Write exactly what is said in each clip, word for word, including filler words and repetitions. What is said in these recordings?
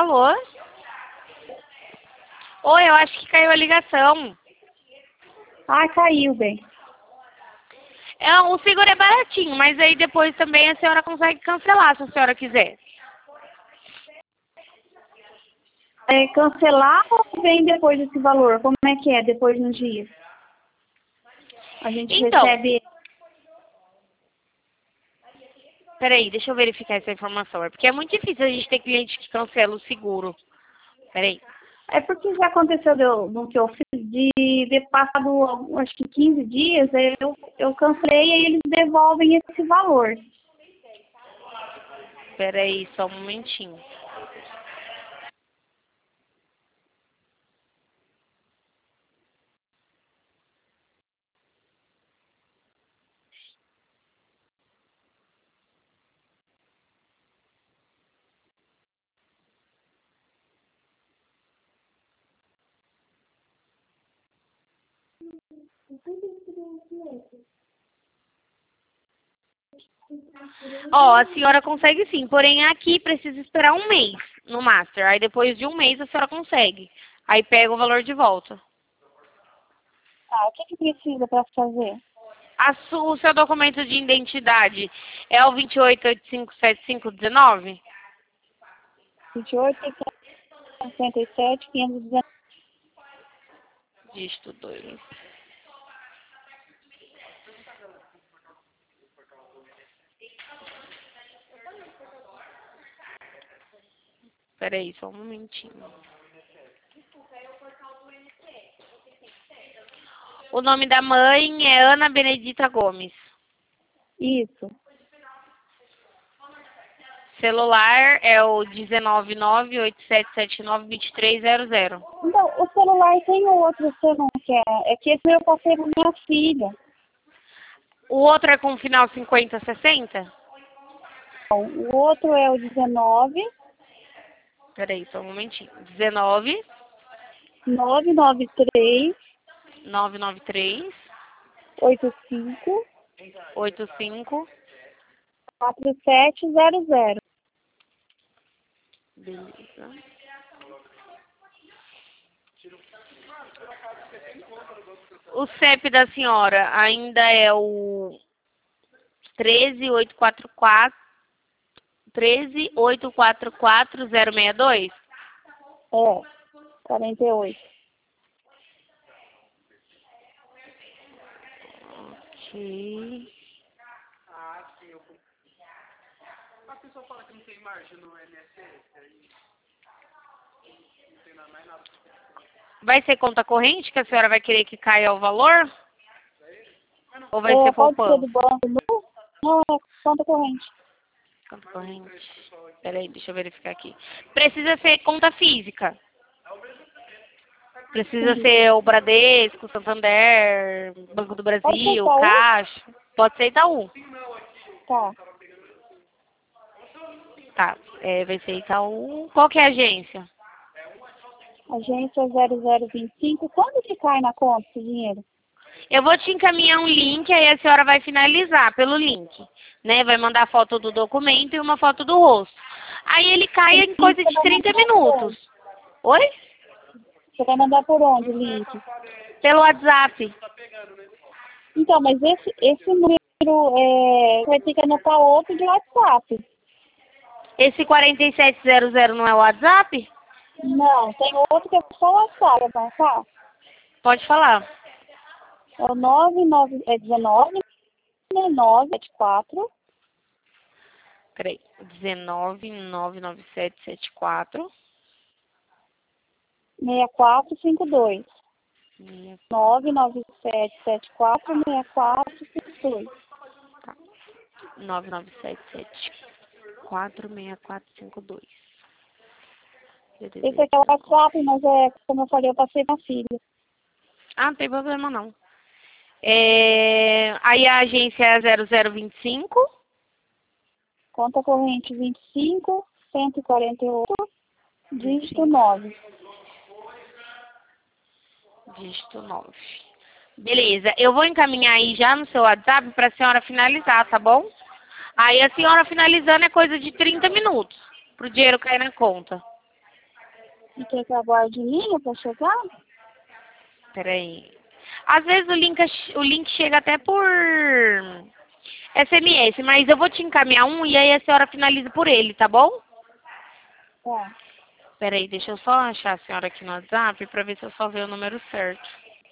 Alô? Oi, eu acho que caiu a ligação. Ah, caiu, bem. É, o seguro é baratinho, mas aí depois também a senhora consegue cancelar, se a senhora quiser. É, cancelar ou vem depois desse valor? Como é que é depois nos dias? A gente Então, recebe... peraí, deixa eu verificar essa informação. É porque é muito difícil a gente ter cliente que cancela o seguro. Peraí. É porque já aconteceu do, do que eu fiz de ter passado, acho que quinze dias, aí eu, eu cancelei e aí eles devolvem esse valor. Peraí, só um momentinho. Ó, a senhora consegue sim, porém aqui precisa esperar um mês no Master. Aí depois de um mês a senhora consegue. Aí pega o valor de volta. Ah, o que, que precisa para fazer? A su, o seu documento de identidade é o vinte e oito, oitenta e cinco, setenta e cinco, dezenove? vinte e oito, sessenta e sete, quinhentos e dezenove. Dígito dois. Peraí, só um momentinho. O nome da mãe é Ana Benedita Gomes. Isso. Celular é o dezenove, nove, oito sete sete nove, dois três zero zero. Então, o celular tem outro, você não quer? É que esse eu passei para minha filha. O outro é com final cinquenta, sessenta? Bom, o outro é o dezenove, Peraí, só um momentinho. dezenove, nove nove três, nove nove três, oito cinco, oito cinco. quatro sete zero zero. Beleza. O C E P da senhora ainda é o treze oito quatro quatro, treze oito quatro quatro zero seis dois? É, quarenta e oito. Ok. Vai ser conta corrente que a senhora vai querer que caia o valor? Ou vai É, ser pode ser poupança? do banco. Não, não é conta corrente. Conta corrente. Peraí, deixa eu verificar aqui. Precisa ser conta física. Precisa Sim. ser o Bradesco, Santander, Banco do Pode ser Brasil, Itaú? Caixa. Pode ser Itaú. Tá. Tá, é, vai ser Itaú. Qual que é a agência? Agência zero zero vinte e cinco. Quando que cai na conta esse dinheiro? Eu vou te encaminhar um link, aí a senhora vai finalizar pelo link. Né? Vai mandar foto do documento e uma foto do rosto. Aí ele cai em Link coisa você de vai trinta mandar por onde? minutos. Oi? Você vai mandar por onde o link? Pelo WhatsApp. Então, mas esse, esse número é, vai ter que anotar outro de WhatsApp. Esse quarenta e sete zero zero não é o WhatsApp? Não, tem outro que é só WhatsApp, vai marcar? Pode falar. É o nove nove, é dezenove, nove sete quatro, Peraí. dezenove, nove nove sete sete quatro. seis quatro cinco dois. Minha- nove nove sete sete quatro, seis quatro cinco dois. nove nove sete sete quatro seis quatro cinco dois. Esse aqui é o WhatsApp, mas é, como eu falei, eu passei pra filha. Ah, não tem problema não. É, aí a agência é zero zero vinte e cinco. Conta corrente vinte e cinco, cento e quarenta e oito, dígito vinte e cinco, nove. dígito nove. Beleza, eu vou encaminhar aí já no seu WhatsApp para a senhora finalizar, tá bom? Aí a senhora finalizando é coisa de trinta minutos pro dinheiro cair na conta. E quer que eu aguarde em linha para chegar? Peraí. Às vezes o link, o link chega até por S M S, mas eu vou te encaminhar um e aí a senhora finaliza por ele, tá bom? Tá. Peraí, deixa eu só achar a senhora aqui no WhatsApp pra ver se eu só ver o número certo.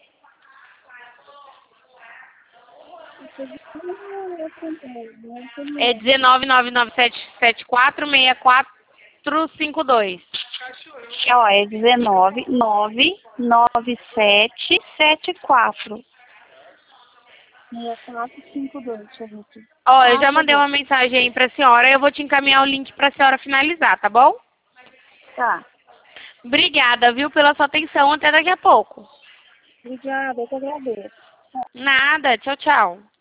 É dezenove, nove nove sete sete quatro, seis quatro cinco dois. Ó, é dezenove, nove nove sete sete quatro. seis quatro cinco dois, deixa eu ver aqui. Ó, eu Ah, já mandei chegou. uma mensagem aí pra senhora, eu vou te encaminhar o link pra senhora finalizar, tá bom? Tá. Obrigada, viu, pela sua atenção. Até daqui a pouco. Obrigada, eu que agradeço. Nada. Tchau, tchau.